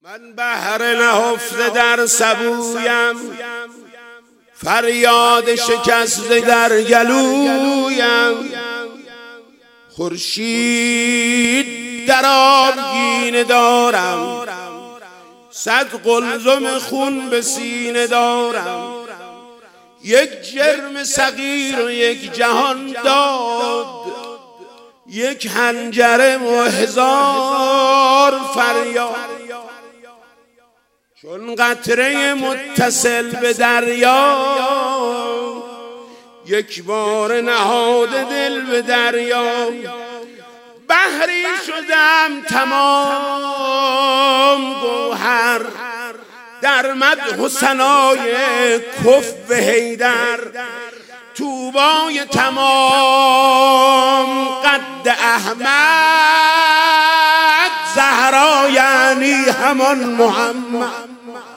من بحر نهفته در سبویم، فریاد شکسته در گلویم. خورشید در آبگینه دارم، صد قلزم خون به سینه دارم. یک جرم صغیر و یک جهان داد، یک حنجره و هزار فریاد. چون قطره متصل به دریا، یک بار نهاده دل به دریا. بحری شدم تمام گوهر، در مدح و ثنای کف حیدر. طوبای تمام قد احمد، زهرا یعنی همان محمد.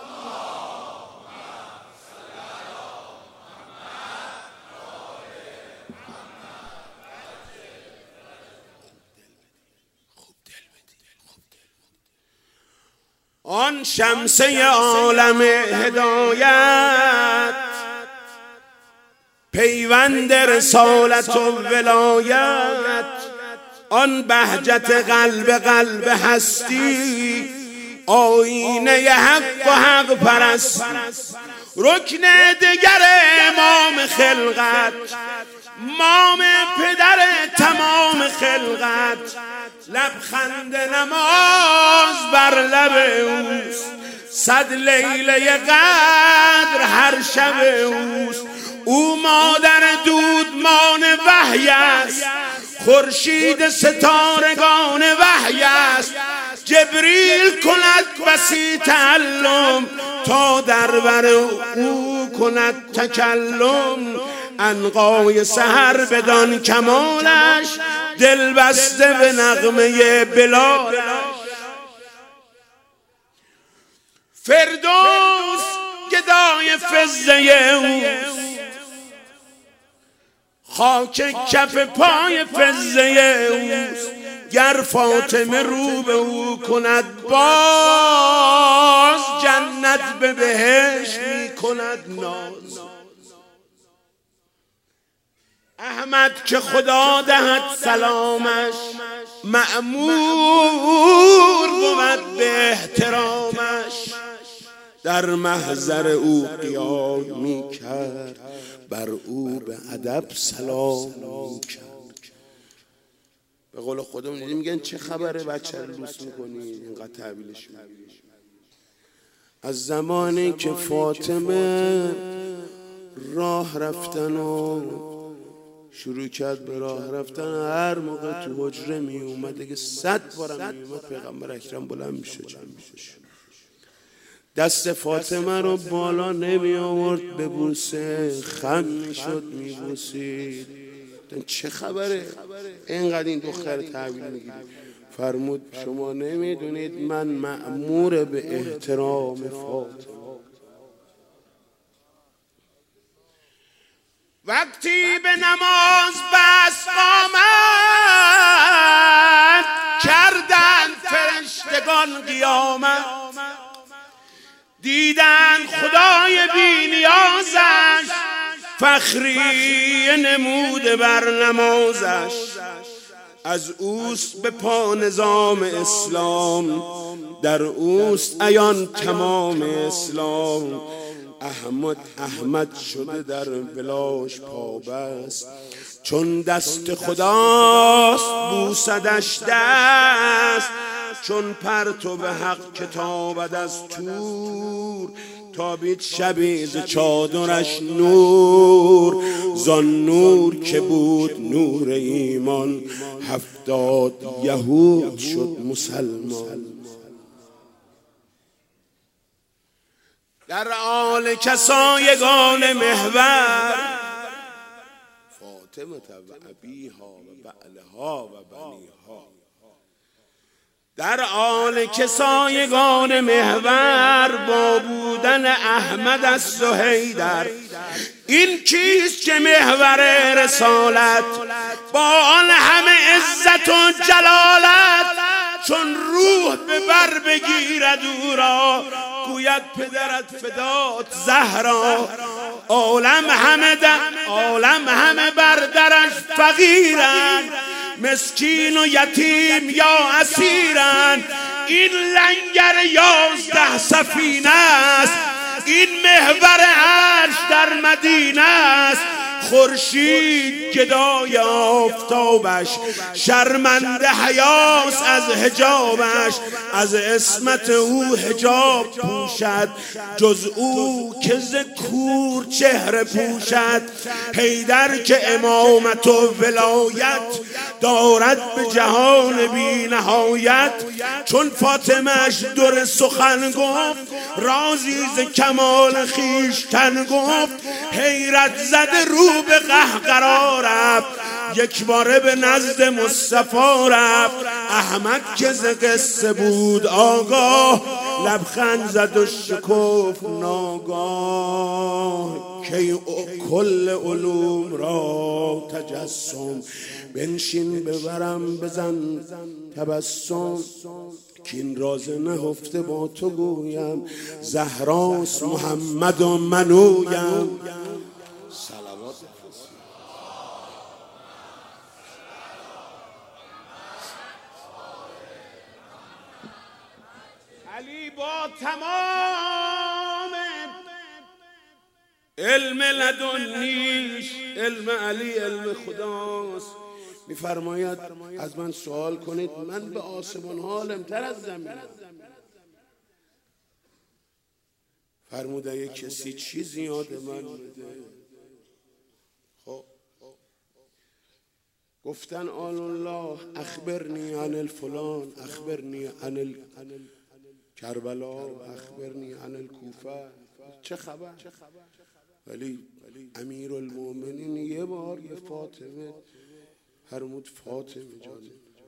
آن شمسه عالم هدایت، پیوند رسالت و ولایت. آن بهجت قلب هستی، آینه حق و حق پرستی. رکن دگر امام خلقت، مام پدر تمام خلقت. لبخند نماز بر لب اوست، صد لیله قدر هر شب اوست. او مادر دودمان وحی است، خورشید ستارگان وحی است. جبریل کند بسی تعلم، تا در بر او کند تکلم. عنقای سحر بدان کمالش، دل بسته به نغمه بلالش. فردوس گدای فضه اوست، خاک کف پای فضه اوست. گر فاطمه رو به او کند باز، جنت به بهشت می کند ناز. احمد که خدا دهد سلامش، مأمور بود به احترامش. در محضر او قیام می کرد، بر او به ادب سلام می کرد. به قول خودمون میگن چه خبره بچه رو لوس میکنی، اینقدر تحویلش میدی. از زمانی که فاطمه راه رفتن و شروع کرد به راه رفتن، هر موقع تو حجره می اومد، دیگه 100 بارم می اومد، پیغمبر اکرم بلند میشه دست فاطمه رو بالا نمی آورد ببوسه، خم میشد میبوسید. چه خبره اینقدر این دختر تحویل میگیری؟ فرمود شما نمیدونید من مأمور به احترام فاطمه. وقتی به نماز بس قامت، کردند فرشتگان قیامت. دیدن خدای بی نیازش، فخری نموده بر نمازش. از اوست به پا نظام اسلام، در اوست عیان تمام اسلام. احمد شده در ولاش پابست، چون دست خداست بوسدش دست. چون پرتو به حق کتابد از تور، تابید شبی ز چادرش نور. زان نور که بود نور ایمان، 70 یهود شد مسلمان. در آل کسایگان محور، فاطمه و ابیها و بعلها و بنیها. در آل کسایگان محور، با بودن احمد از حیدر. این کیست که محور رسالت، با آن همه عزت و جلالت. چون روح به بر بگیرد او را، گوید پدرت فدات زهرا. عالم همه بر درش فقیرن، مسکین و یتیم یا اسیرن. این لنگر 11 سفینه است، این محور عرش در مدینه است. خورشید گدای آفتابش، شرمنده حیاس از حجابش. از عصمت او حجاب پوشد، جز او که ز کور چهره پوشد. حیدر که امامت و ولایت دارد به جهان بی نهایت. چون فاطمه‌اش در سخن گفت، رازی ز کمال خویشتن گفت. حیرت زده رو به قهقرا رفت، یک باره به نزد مصطفی رفت. احمد که ز قصه بود آگاه، لبخند زد و شکفت ناگاه. که کل علوم را تجسم، بنشین ببرم بزن تبسم. که این راز نهفته با تو گویم، زهراست محمد و منویم. صلوات علی با تمام علم لدنیش، علم علی علم خداست. میفرماید از من سوال کنید، من به آسمان حالمتر از زمینم. فرموده یک کسی چیزی یاد من بده. خب گفتن آل الله اخبرنی عن الفلان، اخبرنی عن کربلا، اخبرنی عن الکوفه. چه خبر؟ ولی امیر المؤمنین یه بار یه فاطمه فرمود، فاطمه جان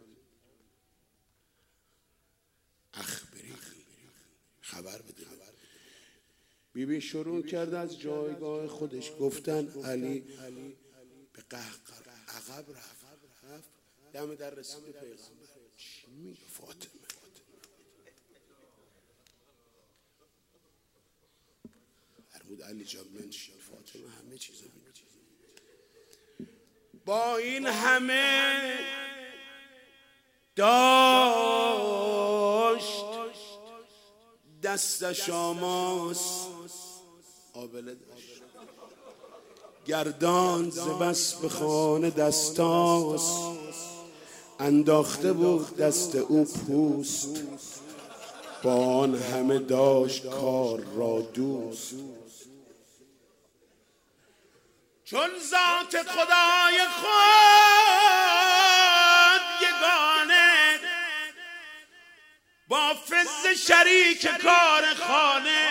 اخبری، خبر بده. بیبی شروع کرد از جایگاه خودش گفتن. علی به قهقر عقب رفت، دم در رسید پیغمبر. چی میگه فاطمه؟ فرمود علی جان منشین. فاطمه همه چیزو میگه. با این همه داشت دستش آماس، آبله داشت گردان ز بس به خانه دستاس. انداخته بود دست او پوست، با آن همه داشت کار را دوست. چون ذات خدای خود یگانه، با فز شریک کار خانه.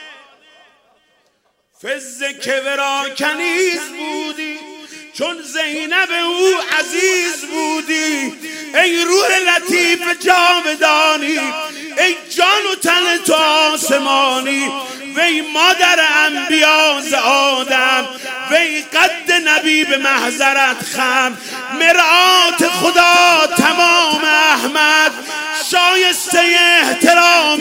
فز که ورا کنیز بودی، چون زینب او عزیز بودی. ای روح لطیف جاودانی، ای جان و تن تو آسمانی. وی مادر انبیا ز آدم، وی قد نبی به محضرت خم. مرآت خدا تمام احمد، شایسته احترام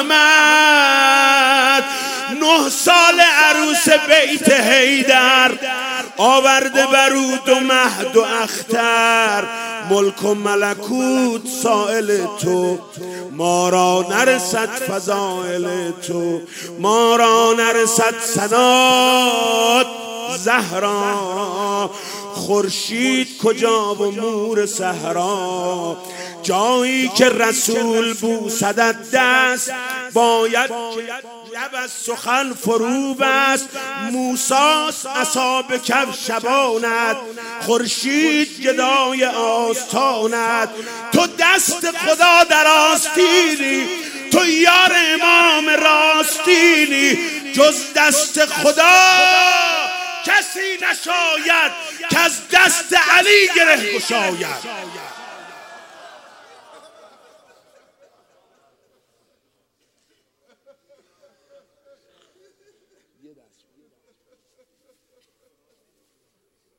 احمد. 9 سال عروس بیت حیدر، آورده برو 2 مهد و اختر. ملک و ملکوت سائل تو، ما را نرسد فضائل تو. ما را نرسد ثنات زهرا. خورشید کجا و مور صحرا. جایی که رسول بوسدت دست، باید لب از سخن فرو بست. موساس عصا به کف شبانت، خورشید گدای آستانت. تو دست خدا در آستینی، تو یار امام راستینی. جز دست خدا کسی نشاید، که از دست علی گره گشاید.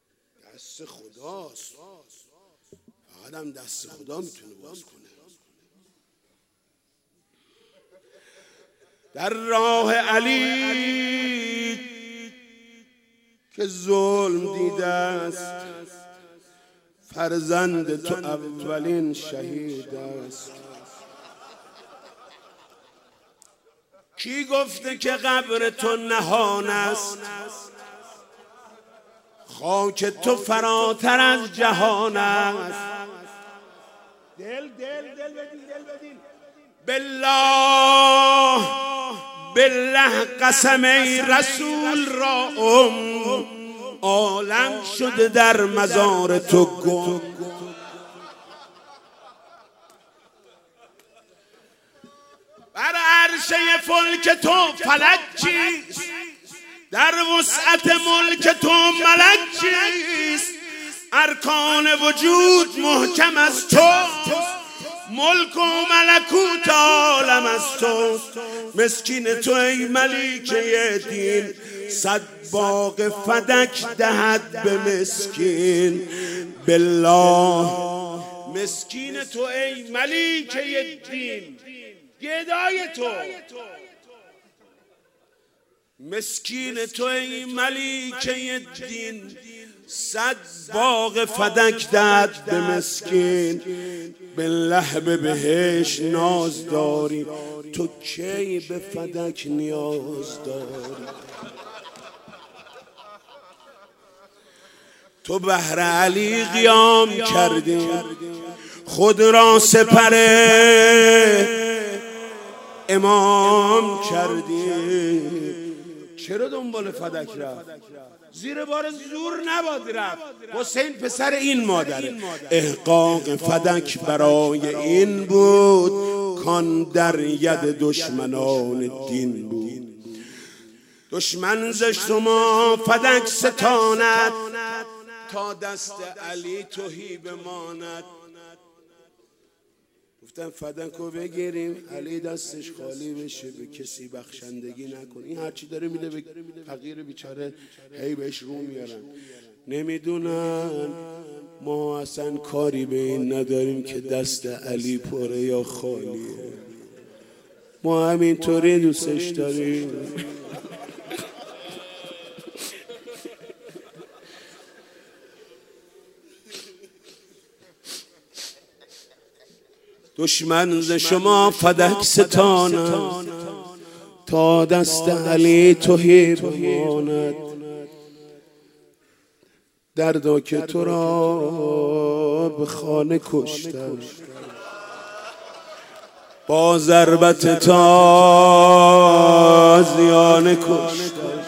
دست خداست، فقط هم دست خدا میتونه باز کنه. در راه علی که ظلم دیده است، فرزند تو اولین شهید است. کی گفته که قبر تو نهان است؟ خاک تو فراتر از جهان است. دل بدین بالله قسم ای رسول را عالم شده در مزار تو گم. بر عرشه فلک تو فلک چیست؟ در وسعت ملک تو ملک چیست؟ ارکان وجود محکم از تو، ملک و ملکوت عالم از تو. مسکین تو ای ملیکه دین، صد باغ فدک دهد به مسکین. بالله مسکین تو ای ملیکه دین، گدای تو. مسکین تو ای ملیکه دین، صد باغ فدک دهد به مسکین. بالله به بهش ناز داری، تو کی به فدک نیاز داری؟ تو بهر علی قیام کردی، خود را سپر امام کردی. چرا دنبال فدک رفت؟ زیر بار زور نباد رفت. حسین پسر این مادره. احقاق فدک برای این بود کان در ید دشمنان دین بود. دشمن ز شما فدک ستاند، تا دست علی تهی بماند. گفتن فدک رو بگیریم علی دستش خالی بشه، به کسی بخشندگی نکن. این هرچی داره میده به فقیر بیچاره، هی بهش رو میارن. نمیدونن ما اصلا کاری به این نداریم که دست علی پره یا خالیه. ما همینطوری دوستش داریم. دشمن ز شما فدک ستاند، تا دست علی تهی بماند. دردا که تو را به خانه کشتم، با ضربت تازیانه کشتم.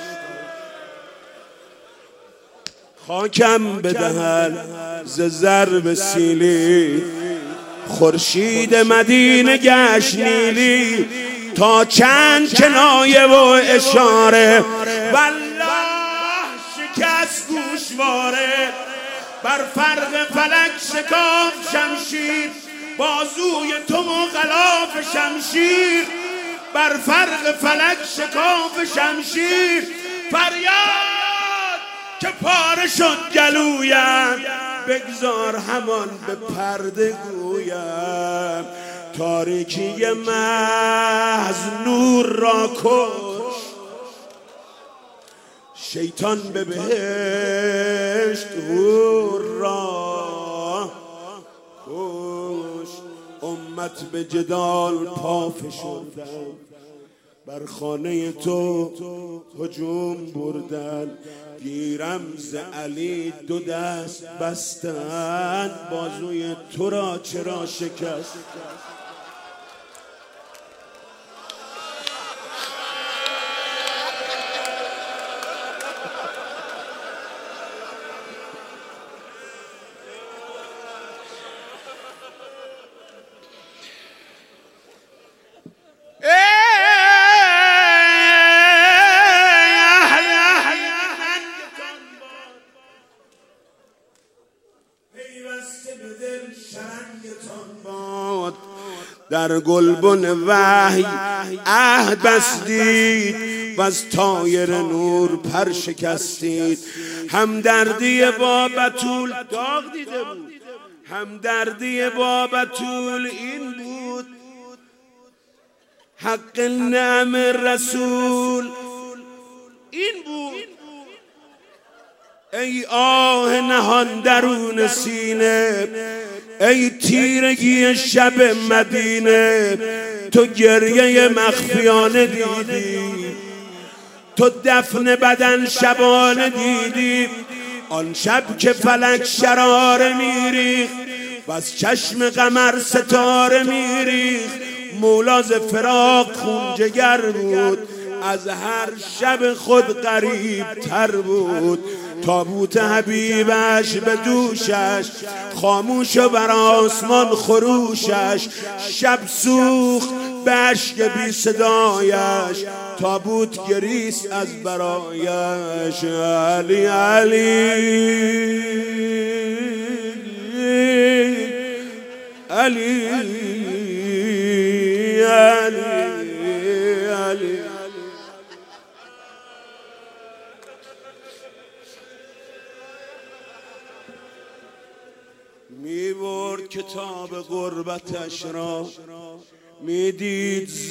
خاکم بدهن ز ضرب سیلی، خورشید مدینه گشت نیلی. تا چند کنایه و اشاره، والله شکست گوشواره. بر فرق فلک شکاف شمشیر، بازوی تو و غلاف شمشیر. بر فرق فلک شکاف شمشیر، فریاد که پاره شد گلویم. بگذار همان به پرده گویم، تاریکی محض نور را کش. شیطان به بهشت حور را کش. امت به جدال پا فشردن، بر خانه تو هجوم بردن. گیرم ز علی دو دست بستند، بازوی تو را چرا شکست؟ در گلبن وحی عهد بستید، و از طایر نور پر شکستید. همدردی با بتول داغ دیده بود، همدردی با بتول این بود حق نعم رسول این بود. ای آه نهان درون سینه، ای تیرگی شب مدینه، تو گریه مخفیانه دیدی، تو دفن بدن شبانه دیدی. آن شب که فلک شراره میریخت و از چشم قمر ستاره میریخت، مولا ز فراق خون جگر بود، از هر شب خود قریب تر بود. تابوت حبیبش به دوشش، خاموش و بر آسمان خروشش، شب سوخت به اشک بی صدایش، تابوت گریست از برایش. علی علی علی علی علی. می برد کتاب غربتش را، می دید ز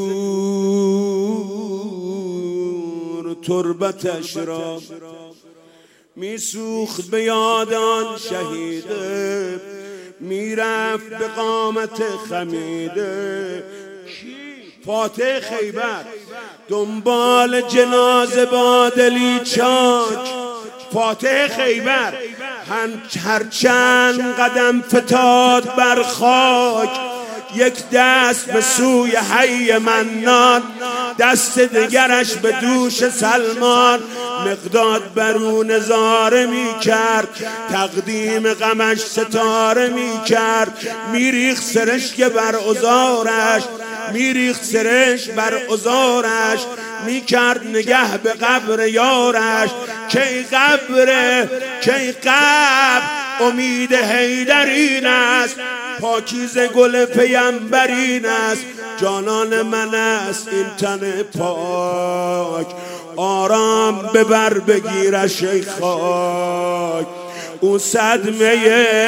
دور تربتش را، می سوخت به یاد آن شهیده، می رفت به قامت خمیده. فاتح خیبر دنبال جنازه با دلی چاک، فاتح خیبر هر چند قدم فتاد بر خاک، یک دست به سوی حی منان، دست دیگرش به دوش سلمان. مقداد برو نظاره می کرد، تقدیم غمش ستاره می کرد. میریخت سرشک بر عذارش، میریخت سرش بر عذارش، می کرد نگه به قبر یارش. کی قبر کی قبر، امید حیدر این است، پاکیزه گل پیمبر این است. جانان من است این تن پاک، آرام ببر بگیرش ای خاک. او صدمه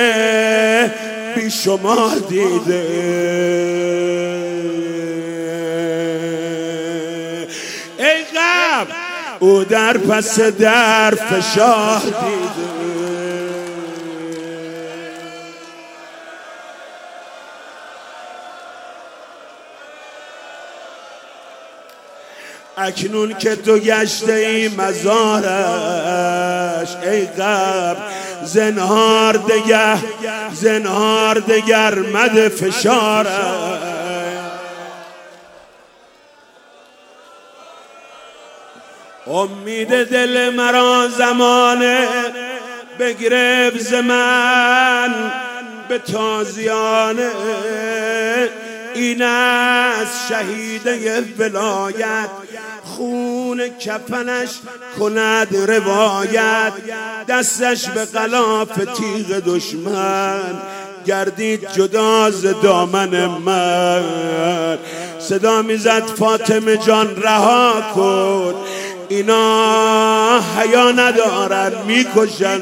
بی شمار دیده، ای غم او در پس در فشار دیده. اکنون که تو گشته ای مزارش، ای غم زنهار دگر مده فشارش. امید دل مرا زمانه بگرفت ز من به تازیانه، این است شهیده ولایت، خون کفنش کند روایت. دستش به غلاف تیغ دشمن، گردید جدا ز دامن من. صدا میزد فاطمه جان رها کن، اینا حیا ندارن میکشن.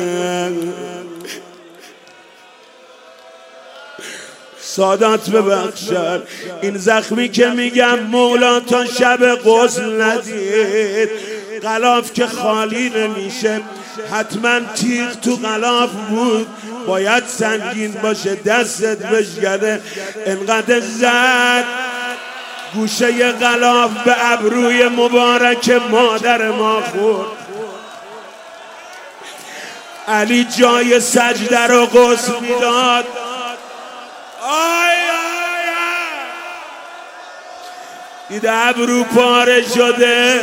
سادات ببخشن این زخمی که میگم مولا تا شب غسل ندید. غلاف که خالی نمیشه، حتما تیغ تو غلاف بود، باید سنگین باشه دستت بشکنه. انقدر زد گوشه غلاف به ابروی مبارک مادر ما خورد. علی جای سجده رو غسل میداد، آی آی آی دیده ابرو پاره شده.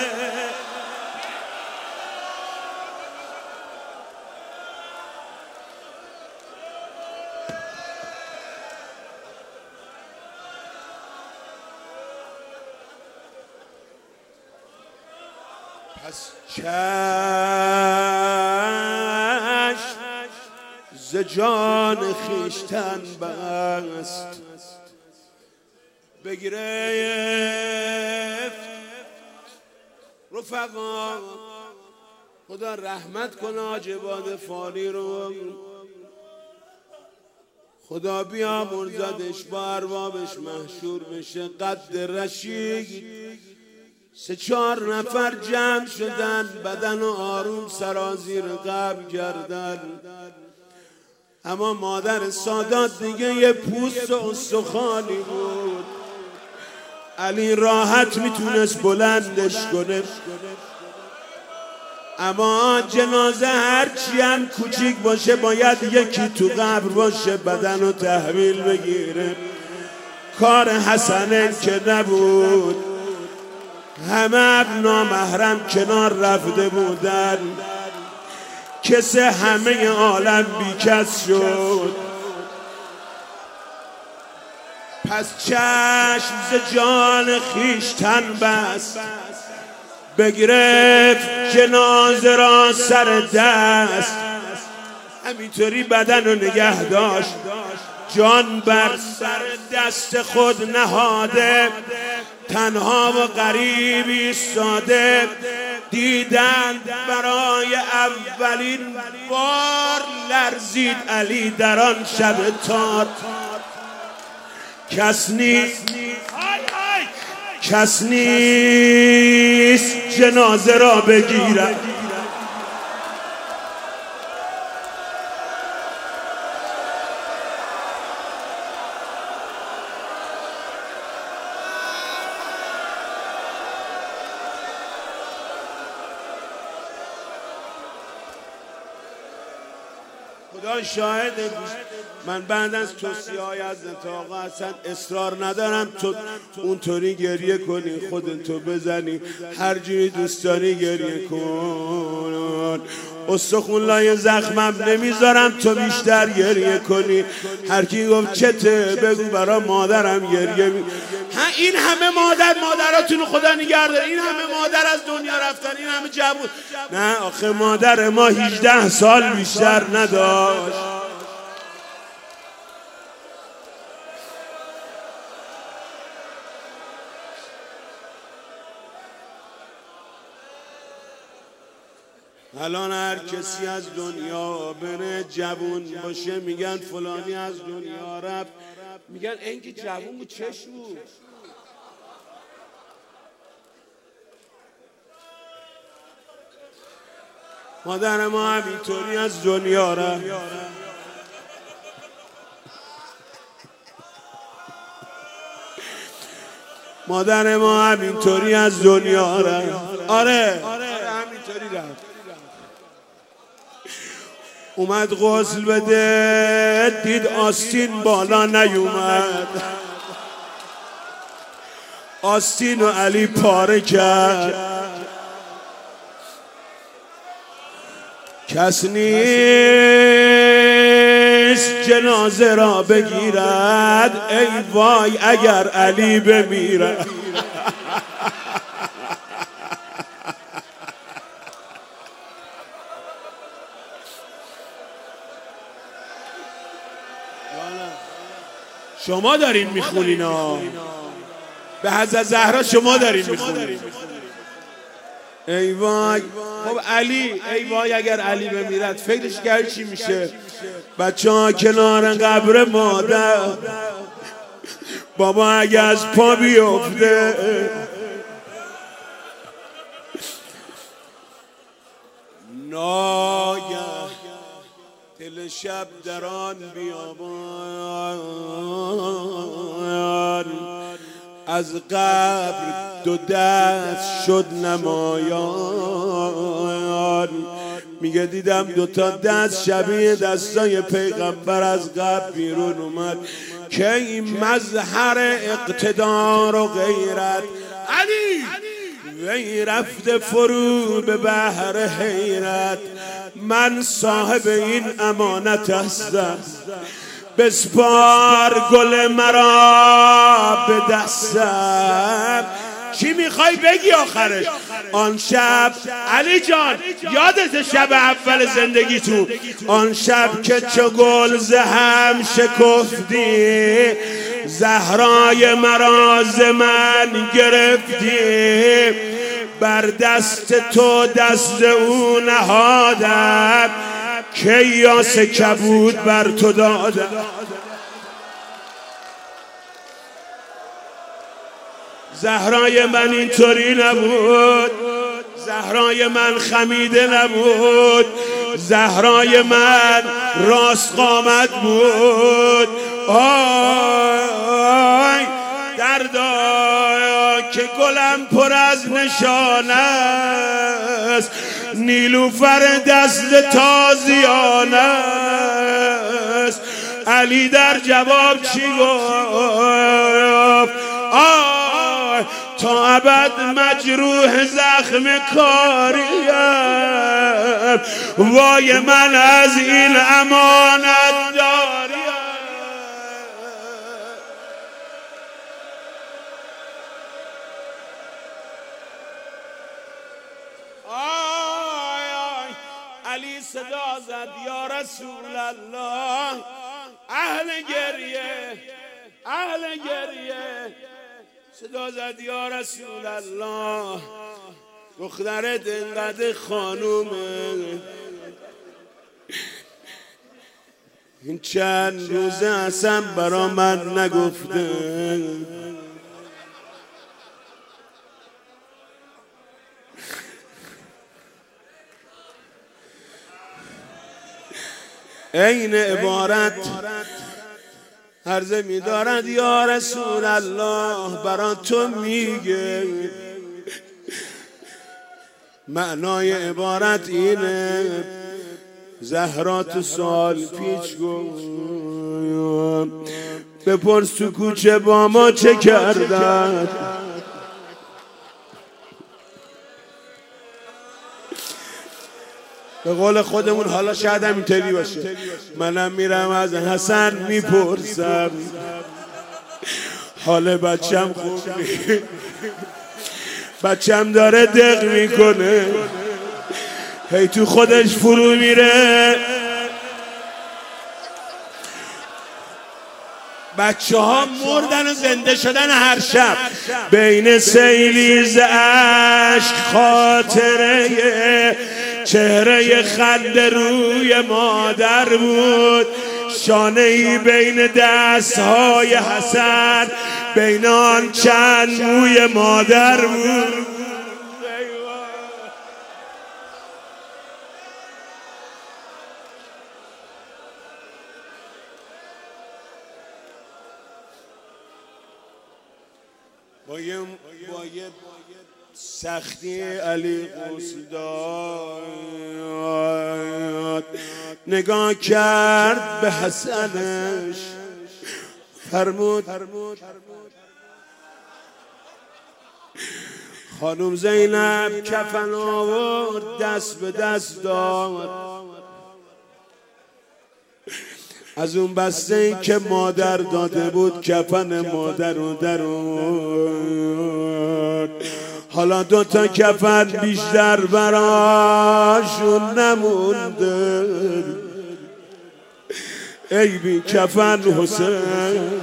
پس چشم ز جان خویشتن بست، بگرفت رفقا. خدا رحمت کنه حاج عباد فانی رو، خدا بیامرزدش با اربابش محشور بشه. قد رشید 3-4 نفر جمع شدن، بدن و آروم سرازیر قبر کردن. اما مادر سادات دیگه یه پوست و استخوانی بود، علی راحت میتونست بلندش کنه. اما جنازه هرچی هم کوچیک باشه باید یکی تو قبر باشه بدن رو تحویل بگیره. کار حسنه که نبود، همه نامحرم کنار رفته بودن، کس همه عالم بیکس شد. پس چشم ز جان خویشتن بست، بگرفت جنازه را سر دست، همینطوری بدن رو نگه داشت، جان بر سر دست خود نهاده، تنها و غریب ایستاده. دیدند برای اولین بار لرزید علی در آن شب تار. کس نیست جنازه را بگیرد، خدا شاهد. من بعد از توصیه‌های از نطاقا اصلا اصرار ندارم تو اونطوری گریه کنی، خودتو بزنی، هر جوری دوست داری گریه کن. استخون لای زخمم نمیذارم تو بیشتر گریه کنی. هر کی گفت چته بگو برا مادرم گریه این همه مادراتونو خدا نگه داره، این همه مادر از دنیا رفتن، این همه جوون. نه آخه مادر ما 18 سال بیشتر نداشت. الان هر کسی از دنیا بره جوون باشه میگن فلانی از دنیا رفت، میگن این که جوون بود چش بود. مادر ما همینطوری از دنیا رفت. مادر ما همینطوری از دنیا رفت. آره همینطوری رفت. اومد غسل بده، دید آستین بالا نیومد، آستین و علی پاره کرد. کس نیست جنازه را بگیرد، ای وای اگر علی بمیرد. شما دارین میخونین ها، به حضرت زهرا شما دارین میخونین. ای وای. خب علی، ای وای اگر علی بمیرد، فکرش کرد چی میشه؟ بچه ها کنار قبر مادر، بابا اگه از پا بیفته، ناگه دل شب در آن بیابان، از قبر 2 دست شد نمایان. میگه دیدم 2 تا دست شبیه دستای پیغمبر از قبر بیرون اومد که این مظهر اقتدار و غیرت. علی وی رفته فرو به بحر حیرت، من صاحب این امانت هستم، بسپار گل مرا به دستم. چی میخوای بگی آخرش؟ آن شب علی جان یادت شب اول زندگیتون، آن شب که چو گل ز هم شکفتی، زهرای مرا ز من گرفتی، بر دست تو دست او نهادم، که یاس کبود بر تو دادم. زهرای من اینطوری نبود، زهرای من خمیده نبود، زهرای من راست قامت بود. آی دردا که گلم پر از نشانه است، نیلوفر دست تازیانه است. علی در جواب چی گفت؟ تا ابد مجروح زخم کاریم، وای من از این امانت داریم. علی صدا زد یا رسول الله، اهل گریه، اهل گریه. صدا زد یا رسول الله، دخترت اینقدر خانومه، این چند روزه اصلا برا من نگفته. این عبارت عرضه می دارد یا رسول الله، برا تو میگه معنای عبارت اینه. زهرا تو سال پیش گفت بپرس تو کوچه با ما چه کردن. به قول خودمون حالا شاید هم اینطوری باشه، منم میرم از حسن میپرسم حال بچم خوب نیست، بچم داره دق میکنه، هی تو خودش فرو میره. بچه ها مردن و زنده شدن هر شب، بین سیلیز عشق خاطره چهره خنده روی مادر بود، شانه ای بین دستهای حسن، بین آن چند موی مادر بود. با یه سختی علی قوسی داد، نگاه کرد به حسنش، فرمود خانم زینب کفن آورد، دست به دست داد، از اون بسته ای که مادر داده بود کفن مادر رو در آورد. حالا 2 تا کفن بیشتر براشون نمونده، ای بی کفن حسین.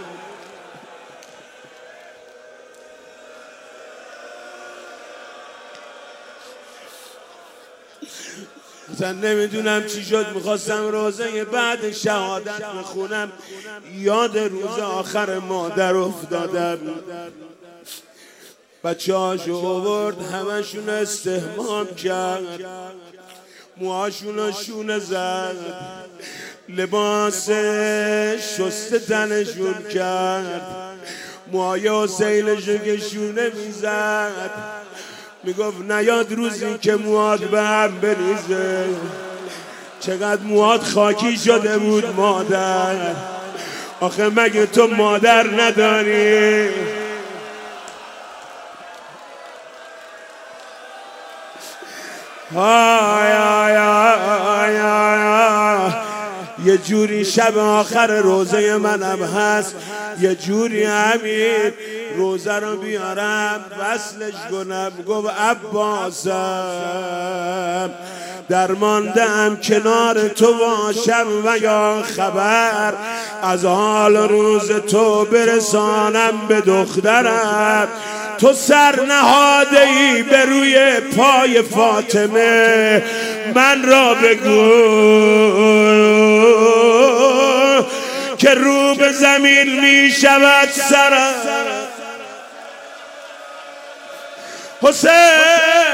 مثلا نمیدونم چی شد، میخواستم روزه بعد شهادت بخونم، یاد روز آخر مادر افتادم. بچه هاشو آورد، همشون استحمام کرد، موهاشون شونه زد، لباس شسته تنشون کرد، موهای حسینشو که شونه میزد، میگفت نیاد روزی که موهات به هم بریزه. چقدر موهات خاکی شده بود مادر، آخه مگه تو مادر نداری؟ یه جوری شب آخر روزه منم هست، یه جوری همین روزه رو بیارم وصلش کنم. گفت عباسم درماندم کنار تو باشم و یا خبر از حال روز تو برسانم به دخترم. تو سر نهاده ای به روی پای فاطمه، من را بگو که رو به زمین می شود سرم. حسین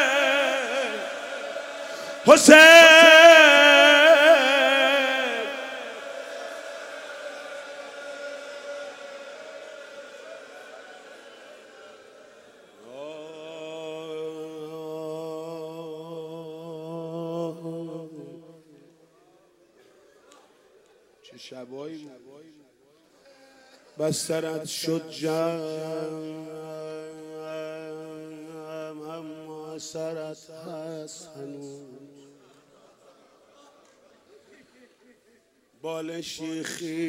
حسین چه شبایی بسترت شد جمع اما سرت هست هنوز بالشی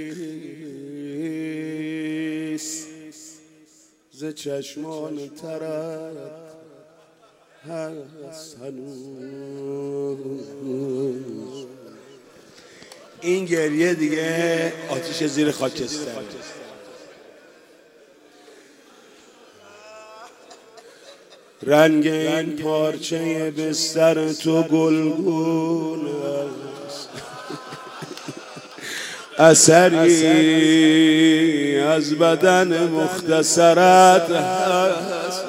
خیس ز چشمان ترت هست هنوز. این گریه دیگه آتیش زیر خاکستر. رنگ این پارچه بستر تو گلگون است، اثری از بدن مختصرت هست.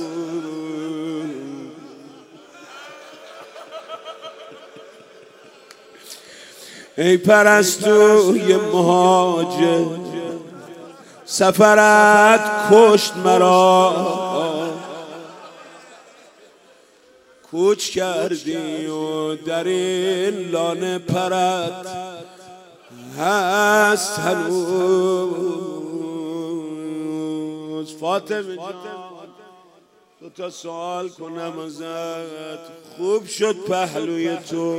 ای پرستوی مهاجر سفرت کشت مرا، کوچ کردی و در این لانه پرت هست هنوز. فاطمه جان دو تا سوال کنم ازت، خوب شد پهلوی تو؟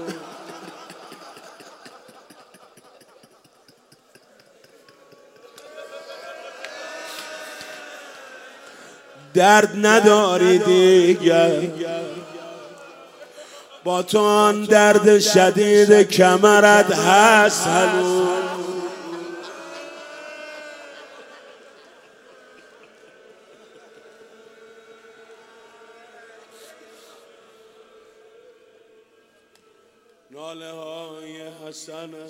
درد نداری دیگر با تو آن درد شدید کمرت هست هنوز. ناله های حسنت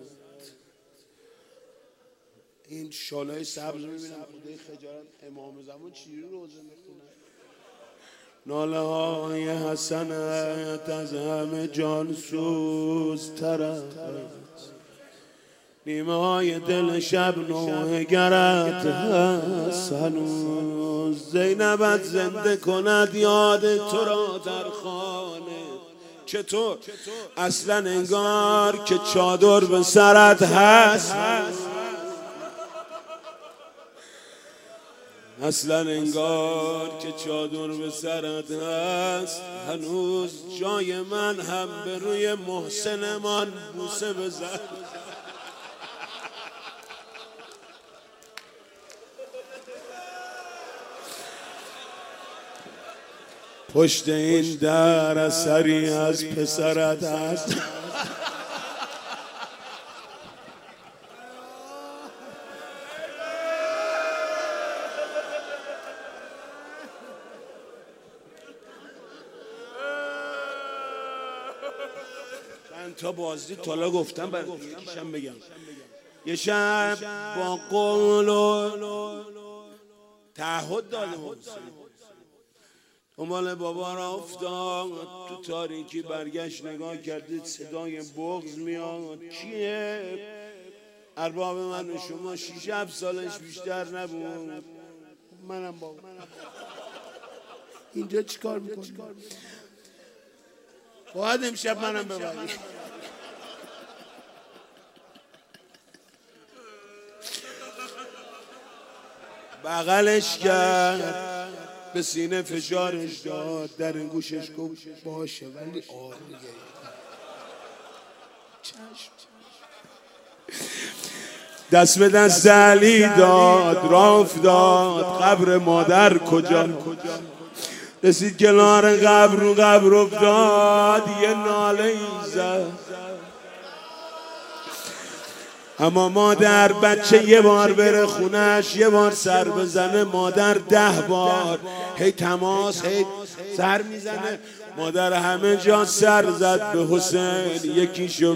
این شالای سبز میبینم خدای خجالت امام زمان چیزی روزه میخونه. ناله های حسنت از همه جان سوزتر است، نیمه های دل شب نوحه گرت هست هنوز. زینبت زنده کند یاد تو را در خانه، چطور؟ اصلا انگار که چادر به سرت هست، اصلا انگار که چادر به سرت هست هنوز. جای من هم به روی محسنمان بوسه بزن. پشت این در اثری از پسرت هست. تا بازی تالا گفتم برای یکیشم بگم. یه شب با قول و تعهد دادم دنبال بابا را افتاد، تو تاریکی برگشت نگاه کردید صدای بغض میاد. کیه؟ ارباب من و شما 6-7 سالش بیشتر نبود. منم بابا اینجا چیکار میکنی؟ باید امشب منم ببری. بغلش کرد، به سینه فشارش داد، در گوشش گفت باشه ولی آروم. دست به دست علی داد، راه افتاد قبر مادر کجا. رسید کنار قبر، رو قبر افتاد، یه ناله ای زد. اما مادر بچه یه بار بره خونش، یه بار سر بزنه، مادر 10 بار هی تماس، هی سر میزنه. مادر همه جا سر زد به حسین. یکیشو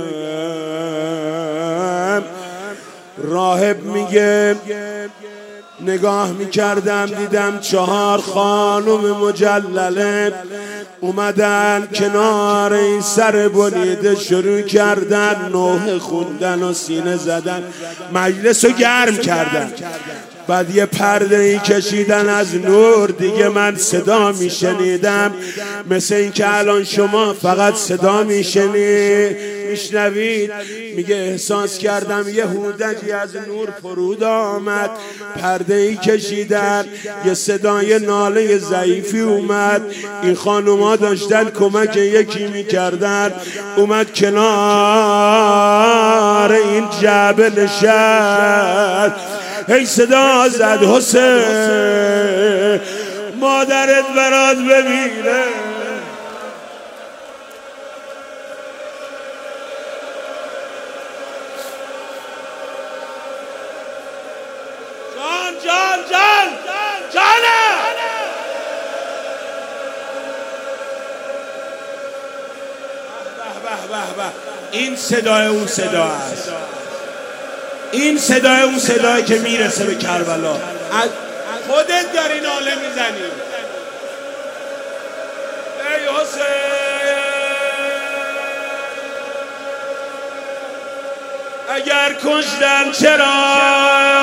بگم، راهب میگه نگاه میکردم دیدم 4 خانم مجلله اومدن کنار این سر بریده شروع کردن نوحه خوندن و سینه زدن، مجلس رو گرم کردن. بعد یه پرده ای کشیدن از نور، دیگه من صدا میشنیدم مثل این که الان شما فقط صدا میشنوید. میگه احساس کردم یه هودجی از نور فرود آمد، پرده ای کشیدن، یه صدای ناله ضعیفی اومد، این خانوما داشتن کمک یکی میکردن، اومد کنار این جعبه نشست، هی صدا زد حسین مادرت برات بمیره. جانه این صدای اون صدا است، این صدای اون صدایی که میرسه به کربلا. خودت داری ناله میزنی ای حسین، اگر کشتن چرا